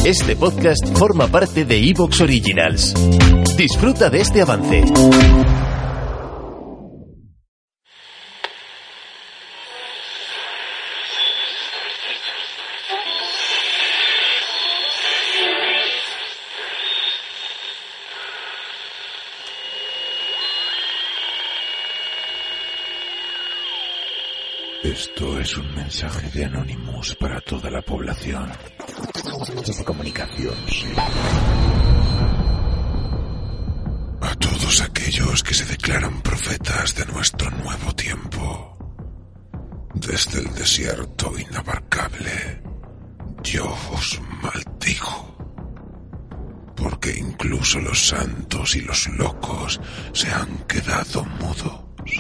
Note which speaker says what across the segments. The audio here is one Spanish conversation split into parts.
Speaker 1: Este podcast forma parte de Evox Originals. Disfruta de este avance.
Speaker 2: Esto es un mensaje de Anonymous para toda la población.
Speaker 3: De comunicación.
Speaker 2: A todos aquellos que se declaran profetas de nuestro nuevo tiempo. Desde el desierto inabarcable, yo os maldigo. Porque incluso los santos y los locos se han quedado mudos.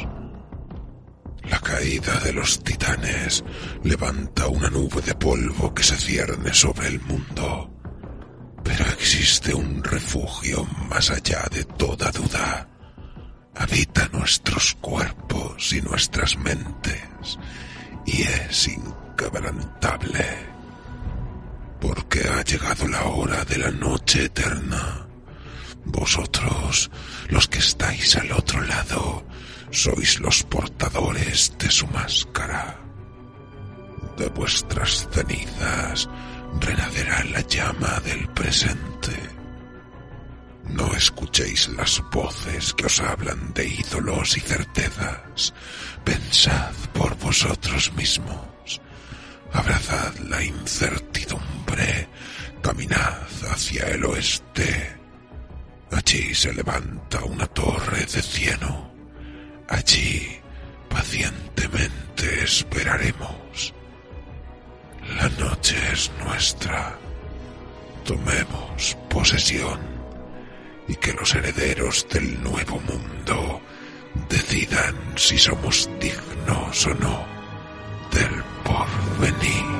Speaker 2: La caída de los titanes levanta una nube de polvo que se cierne sobre el mundo. Pero existe un refugio más allá de toda duda. Habita nuestros cuerpos y nuestras mentes, y es inquebrantable. Porque ha llegado la hora de la noche eterna. Vosotros, los que estáis al otro lado, sois los portadores de su máscara. De vuestras cenizas renacerá la llama del presente. No escuchéis las voces que os hablan de ídolos y certezas. Pensad por vosotros mismos. Abrazad la incertidumbre. Caminad hacia el oeste. Allí se levanta una torre de cieno. Allí pacientemente esperaremos. La noche es nuestra. Tomemos posesión y que los herederos del nuevo mundo decidan si somos dignos o no del porvenir.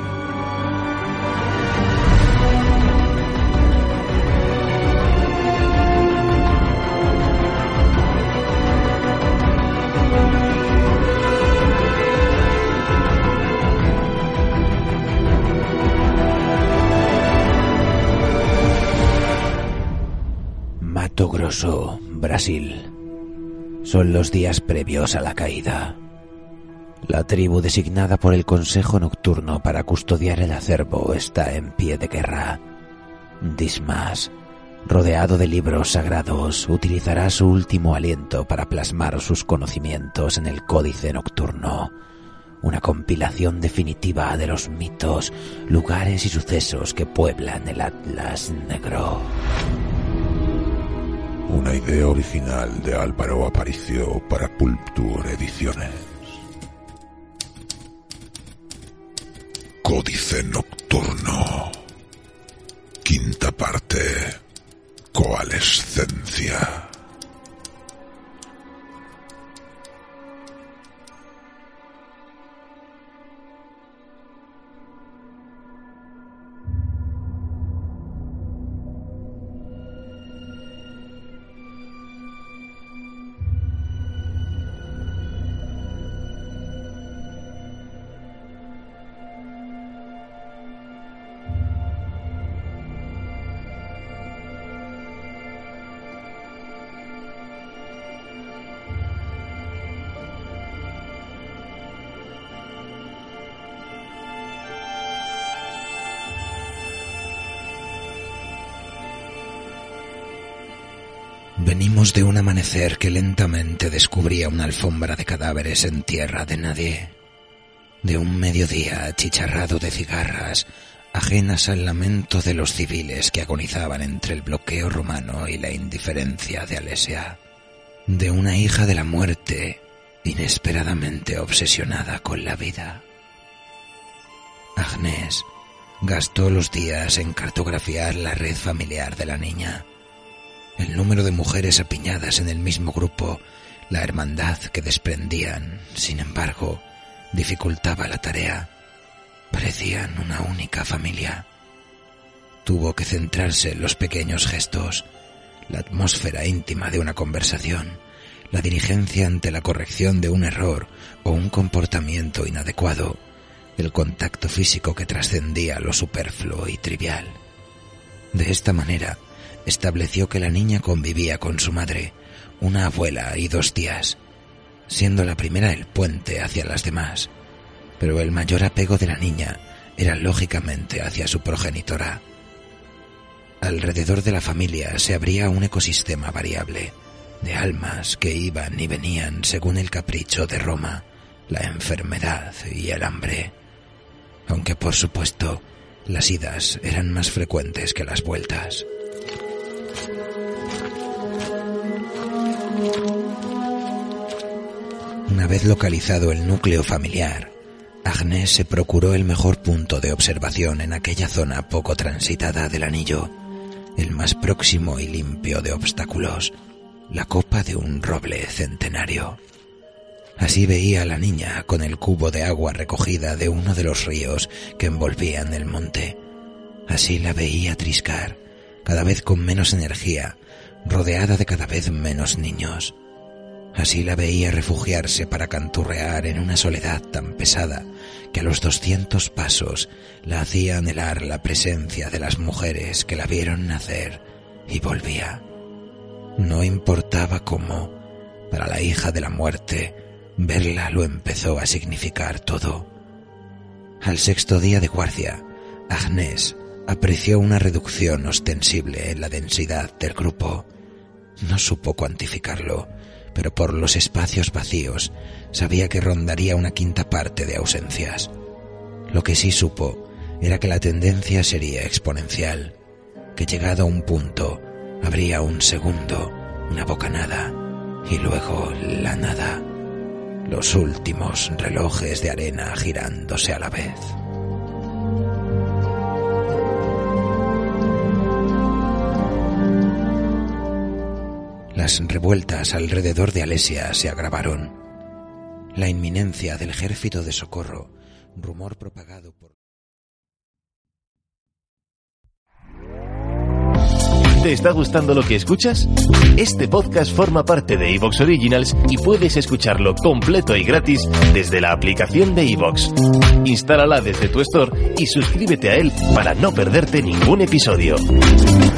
Speaker 3: Mato Grosso, Brasil. Son los días previos a la caída. La tribu designada por el Consejo Nocturno para custodiar el acervo está en pie de guerra. Dismas, rodeado de libros sagrados, utilizará su último aliento para plasmar sus conocimientos en el Códice Nocturno, una compilación definitiva de los mitos, lugares y sucesos que pueblan el Atlas Negro.
Speaker 2: Una idea original de Álvaro Aparicio para Pulpture Ediciones. Códice Nocturno. Quinta parte. Coalescencia.
Speaker 3: Venimos de un amanecer que lentamente descubría una alfombra de cadáveres en tierra de nadie. De un mediodía achicharrado de cigarras, ajenas al lamento de los civiles que agonizaban entre el bloqueo romano y la indiferencia de Alesia. De una hija de la muerte, inesperadamente obsesionada con la vida. Agnès gastó los días en cartografiar la red familiar de la niña. El número de mujeres apiñadas en el mismo grupo, la hermandad que desprendían, sin embargo, dificultaba la tarea. Parecían una única familia. Tuvo que centrarse en los pequeños gestos, la atmósfera íntima de una conversación, la diligencia ante la corrección de un error o un comportamiento inadecuado, el contacto físico que trascendía lo superfluo y trivial. De esta manera, estableció que la niña convivía con su madre, una abuela y 2 tías, siendo la primera el puente hacia las demás, pero el mayor apego de la niña era lógicamente hacia su progenitora. Alrededor de la familia se abría un ecosistema variable, de almas que iban y venían según el capricho de Roma, la enfermedad y el hambre. Aunque por supuesto, las idas eran más frecuentes que las vueltas. Una vez localizado el núcleo familiar, Agnès se procuró el mejor punto de observación en aquella zona poco transitada del anillo, el más próximo y limpio de obstáculos, la copa de un roble centenario. Así veía a la niña con el cubo de agua recogida de uno de los ríos que envolvían el monte. Así la veía triscar, cada vez con menos energía, rodeada de cada vez menos niños. Así la veía refugiarse para canturrear en una soledad tan pesada que a los 200 pasos la hacía anhelar la presencia de las mujeres que la vieron nacer y volvía. No importaba cómo, para la hija de la muerte, verla lo empezó a significar todo. Al 6º día de guardia, Agnès apreció una reducción ostensible en la densidad del grupo. No supo cuantificarlo, pero por los espacios vacíos sabía que rondaría una 1/5 parte de ausencias. Lo que sí supo era que la tendencia sería exponencial, que llegado a un punto habría un segundo, una bocanada y luego la nada, los últimos relojes de arena girándose a la vez. Las revueltas alrededor de Alesia se agravaron. La inminencia del ejército de socorro, rumor propagado por...
Speaker 1: ¿Te está gustando lo que escuchas? Este podcast forma parte de Evox Originals y puedes escucharlo completo y gratis desde la aplicación de Evox. Instálala desde tu store y suscríbete a él para no perderte ningún episodio.